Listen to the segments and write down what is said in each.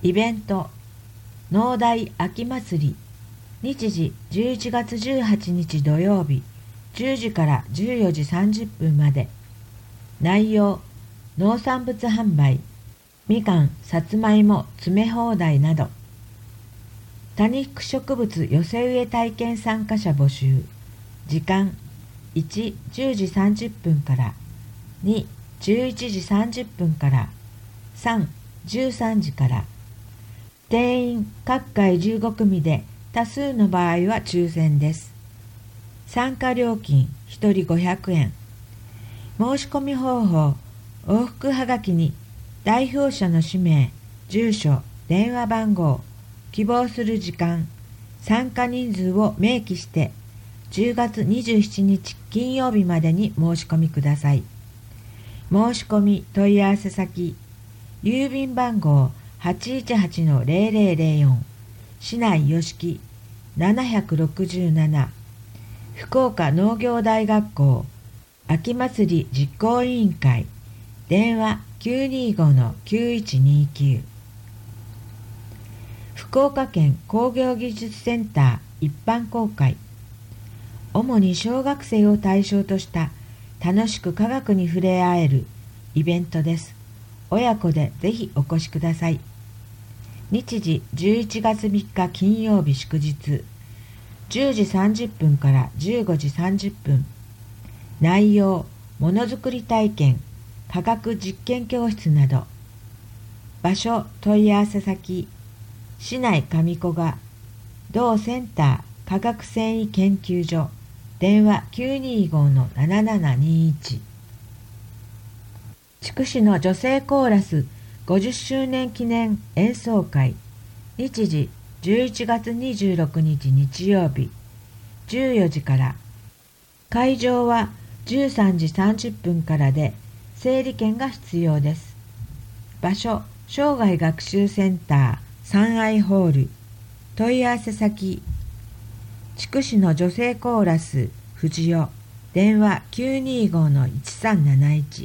イベント農大秋祭り、日時11月18日土曜日10時から14時30分まで。内容、農産物販売、みかん、さつまいも詰め放題など。多肉植物寄せ植え体験参加者募集。時間、1、10時30分から、2、11時30分から、3、13時から。定員各回15組で多数の場合は抽選です。参加料金1人500円。申し込み方法、往復はがきに代表者の氏名、住所、電話番号、希望する時間、参加人数を明記して10月27日金曜日までに申し込みください。申し込み問い合わせ先、郵便番号 818-0004 市内吉木767福岡農業大学校秋祭り実行委員会電話 925-9129 福岡県工業技術センター一般公開。主に小学生を対象とした楽しく科学に触れ合えるイベントです。親子でぜひお越しください。日時11月3日金曜日祝日10時30分から15時30分。内容、ものづくり体験、科学実験教室など。場所、問い合わせ先、市内上古賀同センター科学繊維研究所電話 925-7721。 筑紫の女性コーラス50周年記念演奏会。日時11月26日日曜日14時から。会場は13時30分からで整理券が必要です。場所、生涯学習センター三愛ホール。問い合わせ先、筑紫の女性コーラス藤代電話 925-1371。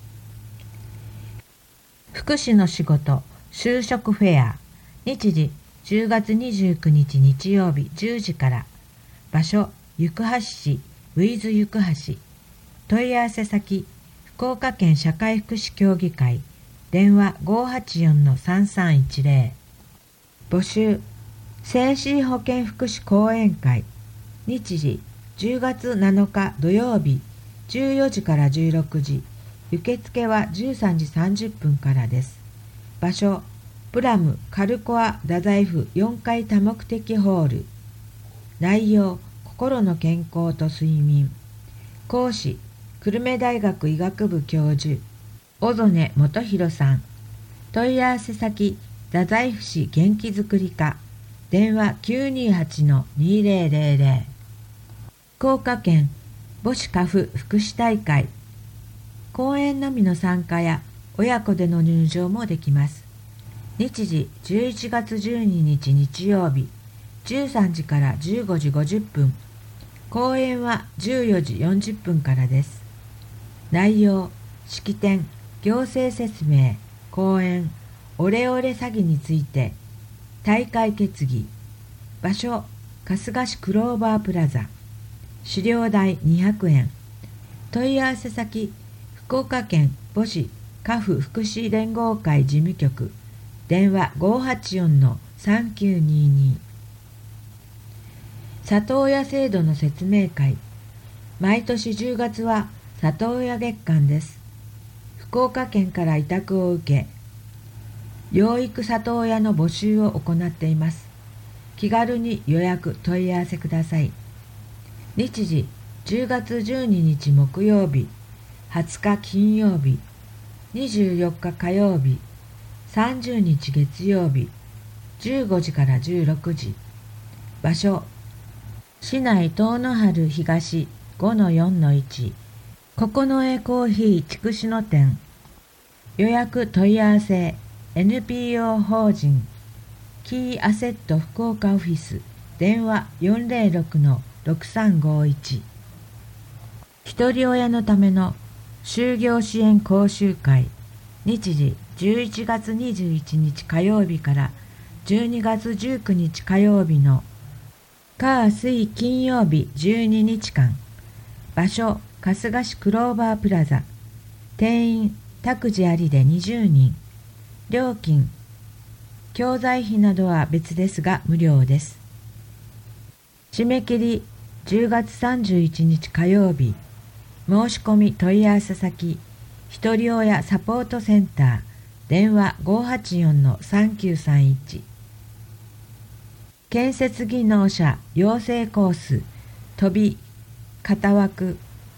福祉の仕事就職フェア。日時10月29日日曜日10時から。場所、行橋市ウィズ行橋。問い合わせ先、福岡県社会福祉協議会電話 584-3310。 募集、精神保健福祉講演会。日時10月7日土曜日14時から16時。受付は13時30分からです。場所、プラムカルコア太宰府4階多目的ホール。内容、心の健康と睡眠。講師、久留米大学医学部教授小曽根元弘さん。問い合わせ先、太宰府市元気づくり課電話 928-2000。 福岡県母子家父福祉大会。講演のみの参加や親子での入場もできます。日時11月12日日曜日13時から15時50分。講演は14時40分からです。内容、式典、行政説明、講演、オレオレ詐欺について、大会決議。場所、春日市クローバープラザ。資料代200円。問い合わせ先、福岡県母子家父福祉連合会事務局電話 584-3922。 里親制度の説明会。毎年10月は里親月間です。福岡県から委託を受け養育里親の募集を行っています。気軽に予約問い合わせください。日時10月12日木曜日20日金曜日24日火曜日30日月曜日15時から16時。場所、市内東の春東 5-4-1 九重コーヒー筑紫野店。予約問い合わせ NPO 法人キーアセット福岡オフィス電話 406-6351。 ひとり親のための就業支援講習会。 日時11月21日火曜日から12月19日火曜日の火水金曜日12日間。場所春日市クローバープラザ。定員託児ありで20人。料金教材費などは別ですが無料です。締め切り10月31日火曜日。申し込み問い合わせ先ひとり親サポートセンター電話 584-3931。建設技能者養成コース飛び型枠。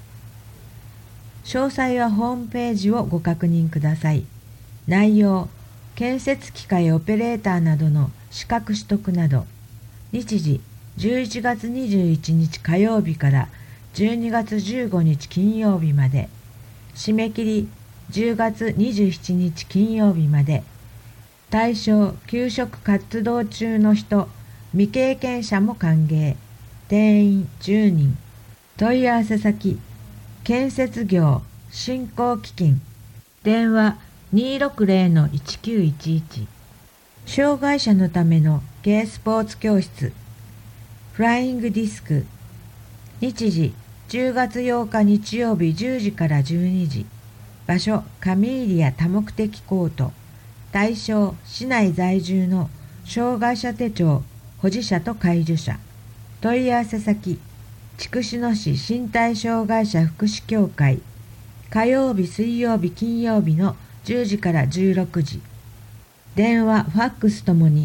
詳細はホームページをご確認ください。内容建設機械オペレーターなどの資格取得など。日時11月21日火曜日から12月15日金曜日まで。締め切り10月27日金曜日まで。対象給食活動中の人、未経験者も歓迎。定員10人。問い合わせ先建設業振興基金電話 260-1911。障害者のための軽スポーツ教室フライングディスク。日時10月8日日曜日10時から12時。場所カミーリア多目的コート。対象市内在住の障害者手帳保持者と介助者。問い合わせ先筑紫野市身体障害者福祉協会。火曜日水曜日金曜日の10時から16時。電話ファックスともに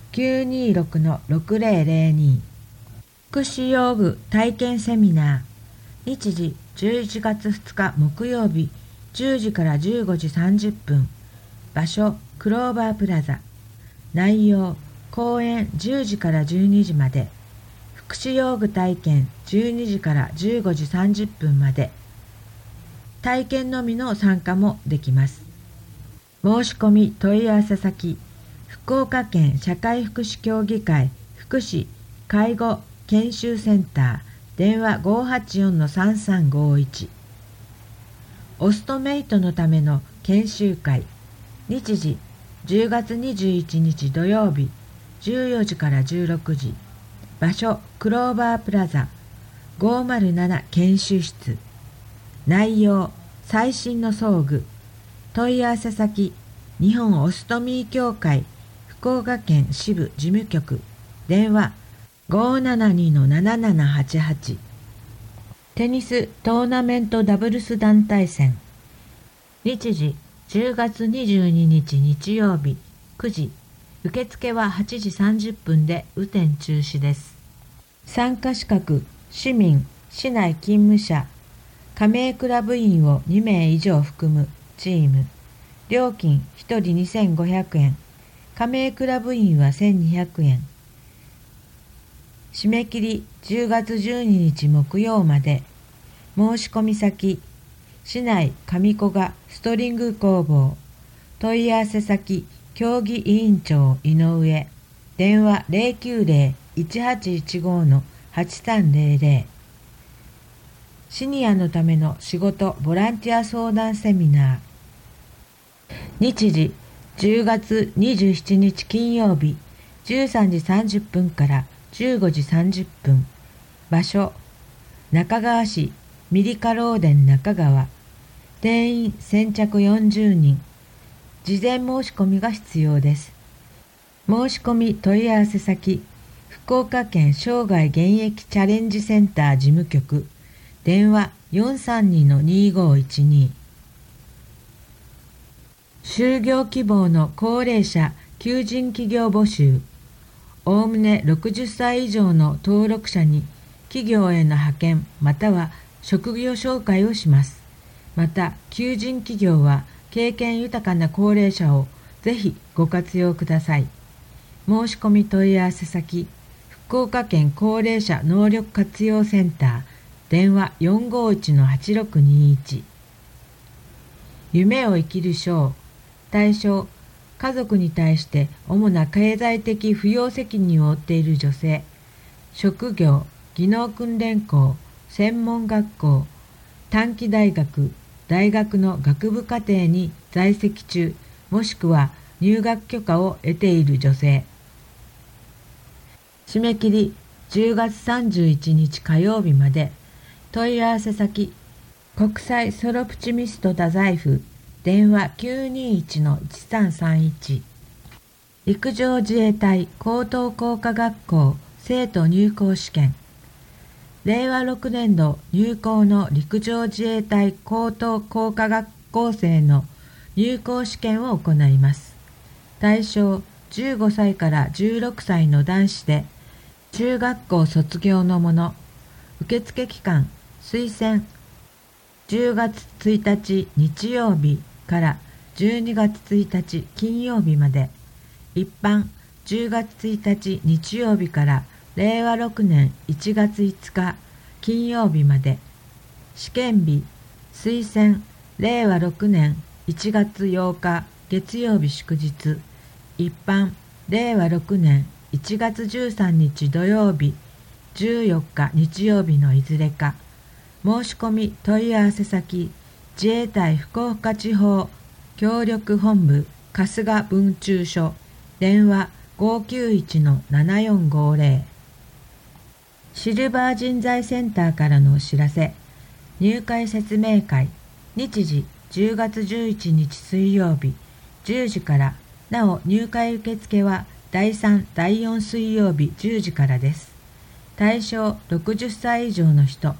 926-6002。福祉用具体験セミナー。日時11月2日木曜日10時から15時30分。場所クローバープラザ。内容講演10時から12時まで。福祉用具体験12時から15時30分まで。体験のみの参加もできます。申し込み問い合わせ先福岡県社会福祉協議会福祉介護研修センター電話 584-3351。オストメイトのための研修会。日時10月21日土曜日14時から16時。場所クローバープラザ507研修室。内容最新の装具。問い合わせ先日本オストミー協会福岡県支部事務局電話 572-7788。テニストーナメントダブルス団体戦。日時10月22日日曜日9時。受付は8時30分で雨天中止です。参加資格市民市内勤務者加盟クラブ員を2名以上含むチーム。料金1人2500円。加盟クラブ員は1200円。締め切り10月12日木曜まで。申し込み先市内上古賀ストリング工房。問い合わせ先競技委員長井上。電話 090-1815-8300。シニアのための仕事ボランティア相談セミナー。日時10月27日金曜日13時30分から15時30分。場所中川市ミリカローデン中川。定員先着40人。事前申し込みが必要です。申し込み問い合わせ先福岡県生涯現役チャレンジセンター事務局電話 432-2512。就業希望の高齢者求人企業募集。おおむね60歳以上の登録者に企業への派遣または職業紹介をします。また求人企業は経験豊かな高齢者をぜひご活用ください。申し込み問い合わせ先福岡県高齢者能力活用センター電話 451-8621。夢を生きる賞。対象家族に対して主な経済的扶養責任を負っている女性。職業技能訓練校専門学校短期大学大学の学部課程に在籍中、もしくは入学許可を得ている女性。締め切り10月31日火曜日まで。問い合わせ先、国際ソロプチミスト太宰府、電話 921-1331。陸上自衛隊高等工科学校生徒入校試験。令和6年度入校の陸上自衛隊高等工科学校生の入校試験を行います。対象15歳から16歳の男子で、中学校卒業の者。受付期間、推薦10月1日日曜日から12月1日金曜日まで。一般10月1日日曜日から令和6年1月5日金曜日まで。試験日、推薦令和6年1月8日月曜日祝日。一般令和6年1月13日土曜日、14日日曜日のいずれか。申し込み問い合わせ先、自衛隊福岡地方協力本部春日分駐所、電話 591-7450。シルバー人材センターからのお知らせ。入会説明会、日時10月11日水曜日10時から。なお入会受付は第3、第4水曜日10時からです。対象60歳以上の人。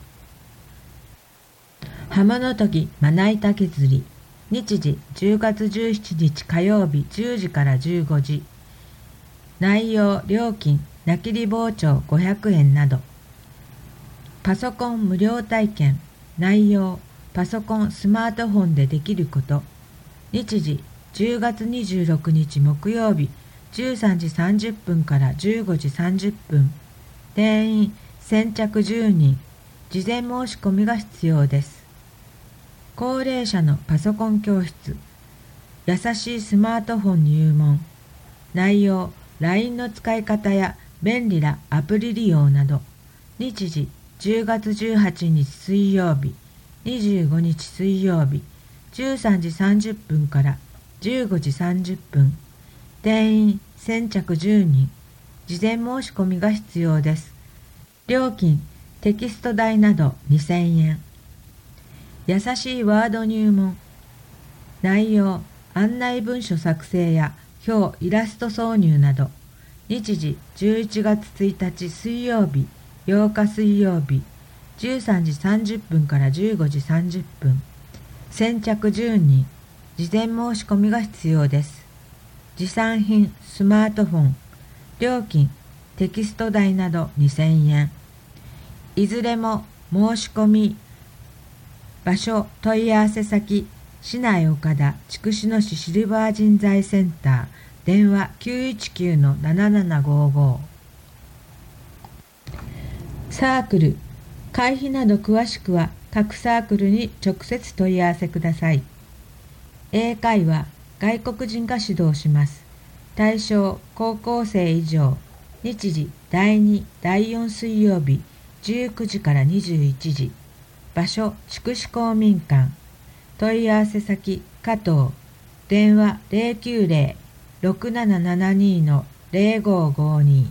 刃物研ぎまな板削り。日時10月17日火曜日10時から15時。内容、料金、菜切り包丁500円など。パソコン無料体験。内容、パソコン、スマートフォンでできること。日時10月26日木曜日13時30分から15時30分。定員先着10人。事前申し込みが必要です。高齢者のパソコン教室。優しいスマートフォン入門。内容、LINE の使い方や便利なアプリ利用など。日時10月18日水曜日、25日水曜日、13時30分から15時30分。定員先着10人。事前申し込みが必要です。料金、テキスト代など2000円。優しいワード入門。内容、案内文書作成や表、イラスト挿入など。日時11月1日水曜日、8日水曜日、13時30分から15時30分。先着10人。事前申し込みが必要です。持参品、スマートフォン。料金、テキスト代など2000円。いずれも申し込み、場所、問い合わせ先、市内岡田、筑紫野市シルバー人材センター、電話 919-7755。サークル、会費など詳しくは各サークルに直接問い合わせください。英会話、外国人が指導します。対象、高校生以上。日時、第2、第4水曜日、19時から21時。場所、筑紫公民館。問い合わせ先、加藤。電話090-6772-0552。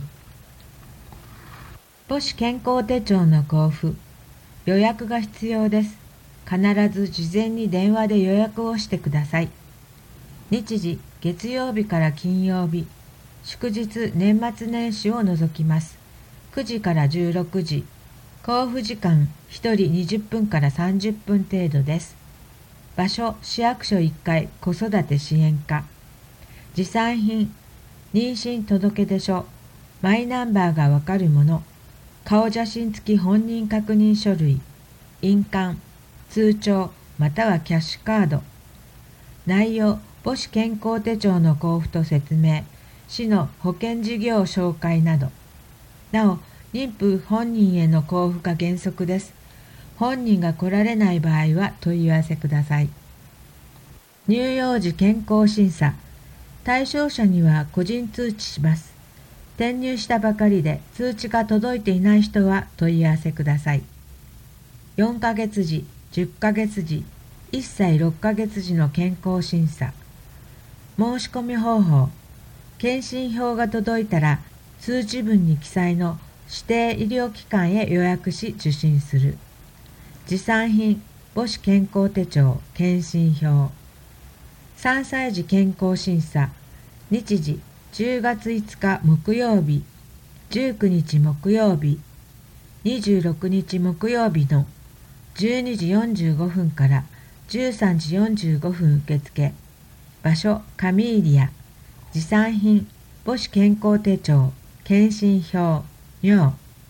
母子健康手帳の交付。予約が必要です。必ず事前に電話で予約をしてください。日時、月曜日から金曜日。祝日、年末年始を除きます。9時から16時。交付時間、1人20分から30分程度です。場所、市役所1階子育て支援課。持参品、妊娠届出書、マイナンバーがわかるもの、顔写真付き本人確認書類、印鑑、通帳またはキャッシュカード。内容、母子健康手帳の交付と説明、市の保険事業紹介など。なお、妊婦本人への交付が原則です。本人が来られない場合は問い合わせください。乳幼児健康審査。対象者には個人通知します。転入したばかりで通知が届いていない人は問い合わせください。4ヶ月時、10ヶ月時、 1歳6ヶ月時の健康審査。申し込み方法。検診票が届いたら通知文に記載の指定医療機関へ予約し受診する。持参品母子健康手帳検診票。3歳児健康審査。日時10月5日木曜日、19日木曜日、26日木曜日の12時45分から13時45分受付。場所カミーリア。持参品母子健康手帳検診票。尿。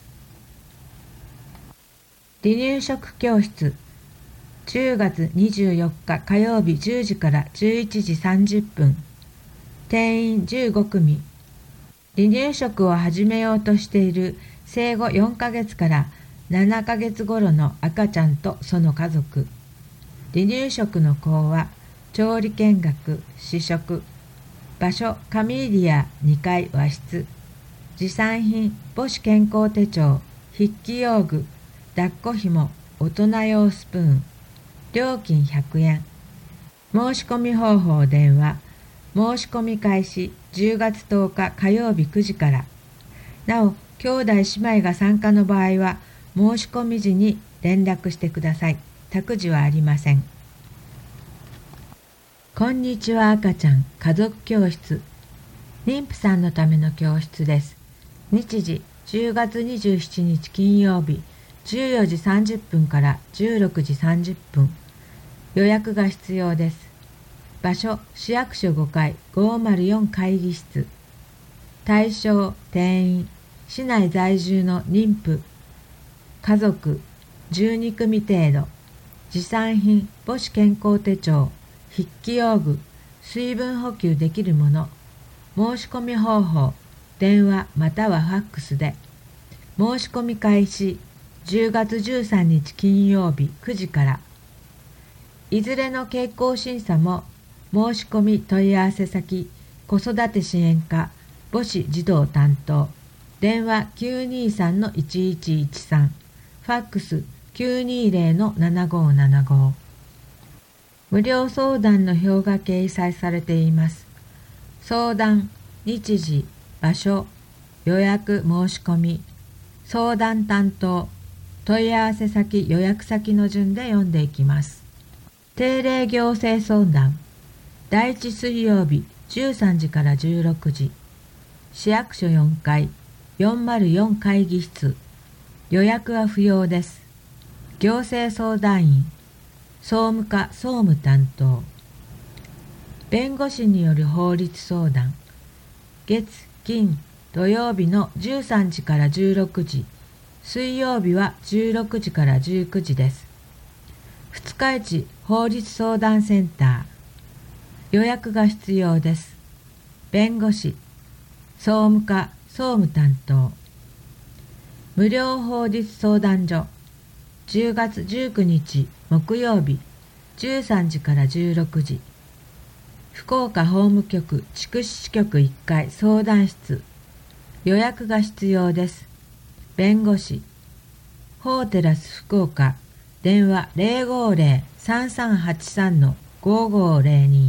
離乳食教室。10月24日火曜日10時から11時30分。定員15組。離乳食を始めようとしている生後4ヶ月から7ヶ月頃の赤ちゃんとその家族。離乳食の講話、調理見学、試食。場所カミーリア2階和室。持参品母子健康手帳、筆記用具、抱っこ紐、大人用スプーン。料金100円。申し込み方法電話。申し込み開始10月10日火曜日9時から。なお、兄弟姉妹が参加の場合は申し込み時に連絡してください。託児はありません。こんにちは赤ちゃん家族教室。妊婦さんのための教室です。日時10月27日金曜日14時30分から16時30分。予約が必要です。場所市役所5階504会議室。対象定員市内在住の妊婦家族12組程度。持参品母子健康手帳、筆記用具、水分補給できるもの。申し込み方法電話またはファックスで。申し込み開始10月13日金曜日9時から。いずれの健康審査も申し込み問い合わせ先子育て支援課母子児童担当。電話923-1113、ファックス920-7575。無料相談の表が掲載されています。相談、日時、場所、予約申し込み、相談担当、問い合わせ先予約先の順で読んでいきます。定例行政相談。第1水曜日13時から16時。市役所4階404会議室。予約は不要です。行政相談員、総務課総務担当。弁護士による法律相談。月、金、土曜日の13時から16時。水曜日は16時から19時です。二日市法律相談センター。予約が必要です。弁護士、総務課総務担当。無料法律相談所。10月19日木曜日13時から16時。福岡法務局筑紫支局1階相談室。予約が必要です。弁護士、法テラス福岡。電話050-3383-5502。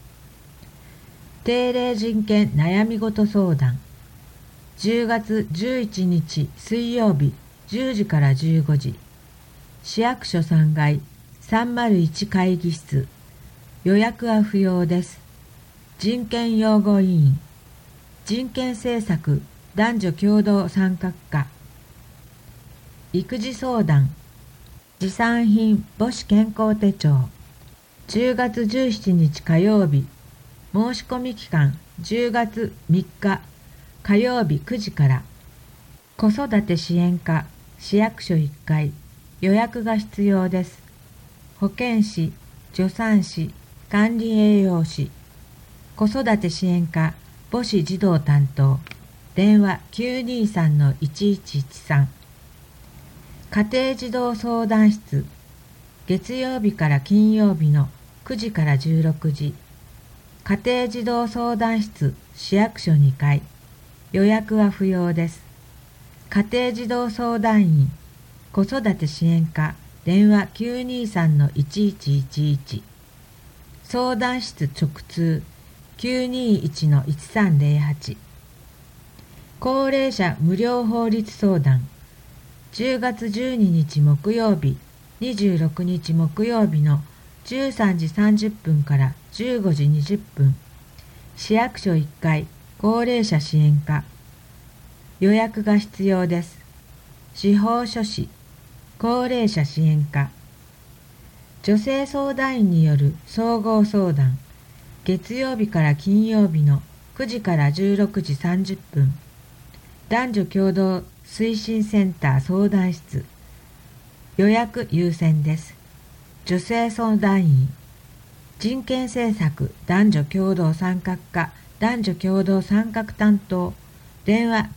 定例人権悩み事相談。10月11日水曜日10時から15時。市役所3階301会議室。予約は不要です。人権擁護委員。人権政策男女共同参画課。育児相談。持参品母子健康手帳。10月17日火曜日。申し込み期間10月3日火曜日9時から。子育て支援課市役所1階。予約が必要です。保健師、助産師、管理栄養士。子育て支援課母子児童担当。電話923-1113。家庭児童相談室。月曜日から金曜日の9時から16時。家庭児童相談室市役所2階。予約は不要です。家庭児童相談員、子育て支援課電話 923-1111 相談室直通 921-1308 高齢者無料法律相談10月12日木曜日26日木曜日の13時30分から15時20分市役所1階高齢者支援課予約が必要です。司法書士高齢者支援課女性相談員による総合相談月曜日から金曜日の9時から16時30分男女共同推進センター相談室予約優先です。女性相談員人権政策男女共同参画課男女共同参画担当電話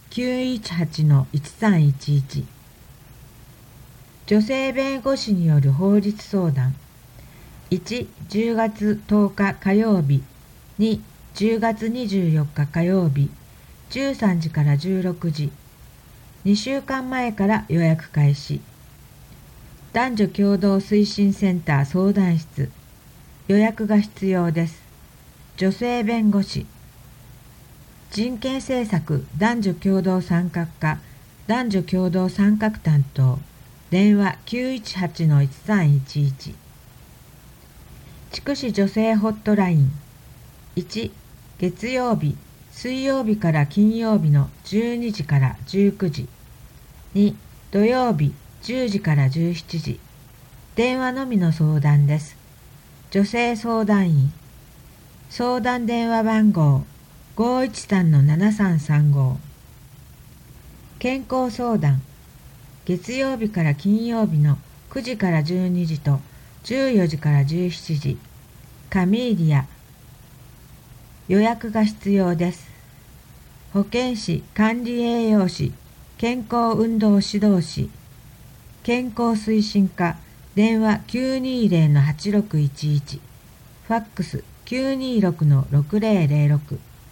918-1311 女性弁護士による法律相談1、10月10日火曜日2、10月24日火曜日13時から16時2週間前から予約開始男女共同推進センター相談室予約が必要です。女性弁護士人権政策男女共同参画課男女共同参画担当電話 918-1311 筑紫女性ホットライン1月曜日水曜日から金曜日の12時から19時2土曜日10時から17時電話のみの相談です。女性相談員相談電話番号 513-7335 健康相談月曜日から金曜日の9時から12時と14時から17時カミーリア予約が必要です。保健師管理栄養士健康運動指導士健康推進課電話 920-8611 ファックス 926-6006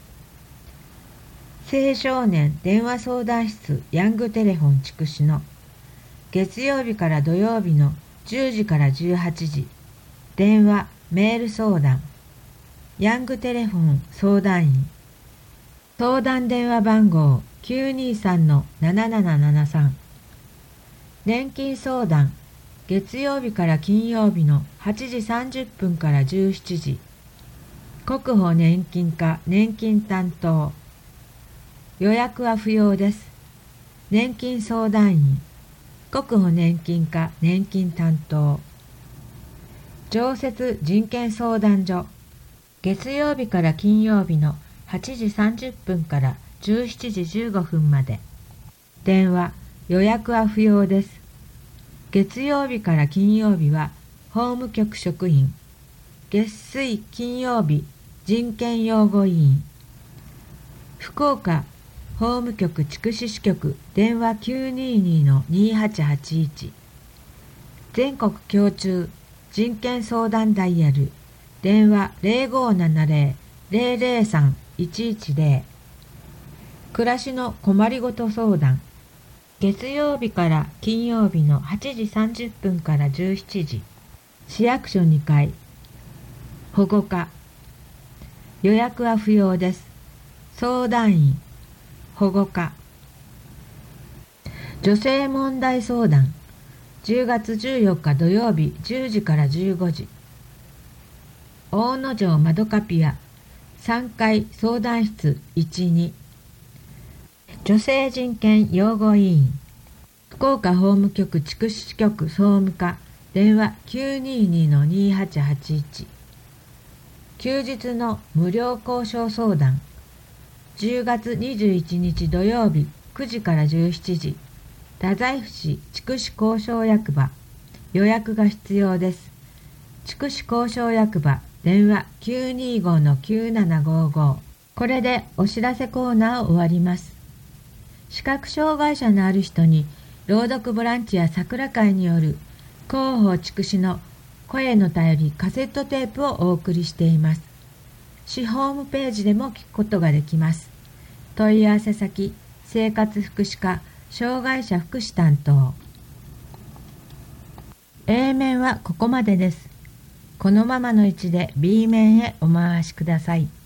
青少年電話相談室ヤングテレフォン筑紫の月曜日から土曜日の10時から18時電話メール相談ヤングテレフォン相談員相談電話番号 923-7773 年金相談月曜日から金曜日の8時30分から17時国保年金課年金担当予約は不要です。年金相談員国保年金課年金担当常設人権相談所月曜日から金曜日の8時30分から17時15分まで電話予約は不要です。月曜日から金曜日は法務局職員月水金曜日人権擁護委員福岡法務局筑紫支局電話 922-2881 全国共通人権相談ダイヤル電話 0570-003-110 暮らしの困りごと相談月曜日から金曜日の8時30分から17時市役所2階保護課予約は不要です。相談員保護課女性問題相談10月14日土曜日10時から15時大野城まどかピア3階相談室12女性人権擁護委員福岡法務局筑紫支局総務課電話 922-2881 休日の無料交渉相談10月21日土曜日9時から17時太宰府市筑紫交渉役場予約が必要です。筑紫交渉役場電話 925-9755 これでお知らせコーナーを終わります。視覚障害者のある人に朗読ボランティア桜会による広報筑紫の声の便りカセットテープをお送りしています。市ホームページでも聞くことができます。問い合わせ先生活福祉課障害者福祉担当 A 面はここまでです。このままの位置で B 面へお回しください。